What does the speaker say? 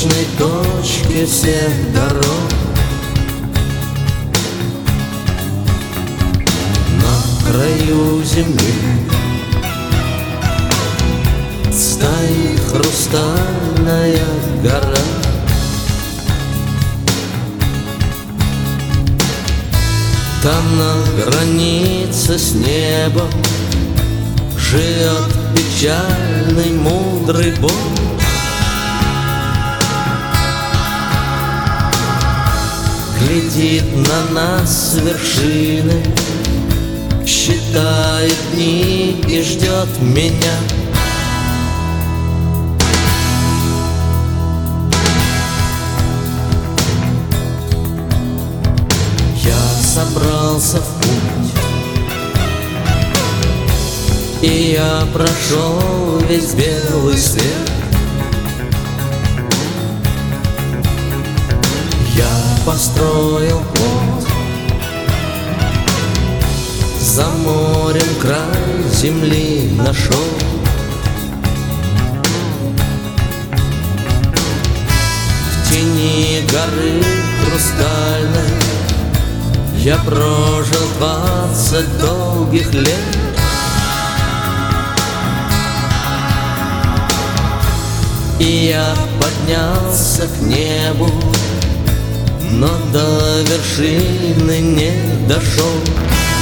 конечной точке всех дорог. На краю земли стоит хрустальная гора. Там на границе с небом живет печальный мудрый Бог. Глядит на нас с вершины, считает дни и ждет меня. Собрался в путь, и я прошел весь белый свет. Я построил плот, за морем край земли нашел. В тени горы хрустальной я прожил 20 долгих лет. И я поднялся к небу, но до вершины не дошел.